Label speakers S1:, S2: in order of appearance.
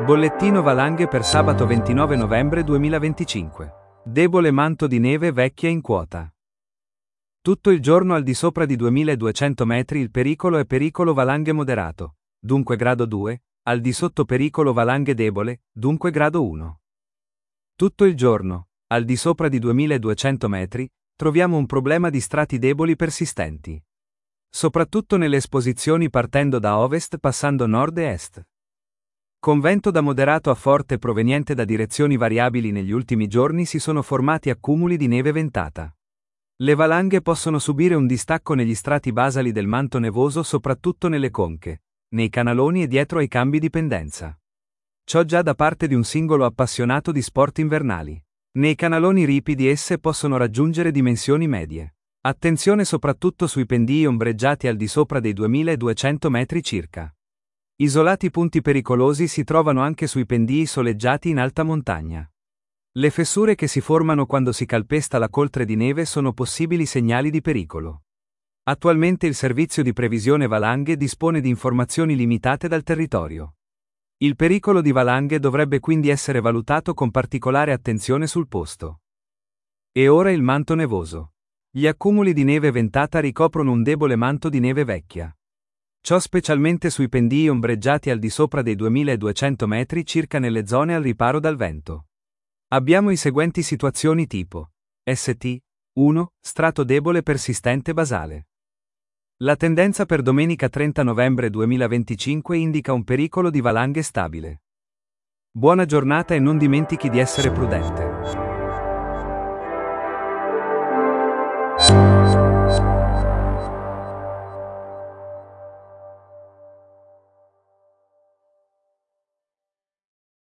S1: Bollettino valanghe per sabato 29 novembre 2025. Debole manto di neve vecchia in quota. Tutto il giorno al di sopra di 2200 metri il pericolo è pericolo valanghe moderato, dunque grado 2, al di sotto pericolo valanghe debole, dunque grado 1. Tutto il giorno, al di sopra di 2200 metri, troviamo un problema di strati deboli persistenti. Soprattutto nelle esposizioni partendo da ovest passando nord e est. Con vento da moderato a forte proveniente da direzioni variabili negli ultimi giorni si sono formati accumuli di neve ventata. Le valanghe possono subire un distacco negli strati basali del manto nevoso soprattutto nelle conche, nei canaloni e dietro ai cambi di pendenza. Ciò già da parte di un singolo appassionato di sport invernali. Nei canaloni ripidi esse possono raggiungere dimensioni medie. Attenzione soprattutto sui pendii ombreggiati al di sopra dei 2200 metri circa. Isolati punti pericolosi si trovano anche sui pendii soleggiati in alta montagna. Le fessure che si formano quando si calpesta la coltre di neve sono possibili segnali di pericolo. Attualmente il servizio di previsione valanghe dispone di informazioni limitate dal territorio. Il pericolo di valanghe dovrebbe quindi essere valutato con particolare attenzione sul posto. E ora il manto nevoso. Gli accumuli di neve ventata ricoprono un debole manto di neve vecchia. Ciò specialmente sui pendii ombreggiati al di sopra dei 2200 metri circa nelle zone al riparo dal vento. Abbiamo i seguenti situazioni tipo St. 1. Strato debole persistente basale. La tendenza per domenica 30 novembre 2025 indica un pericolo di valanghe stabile. Buona giornata e non dimentichi di essere prudente.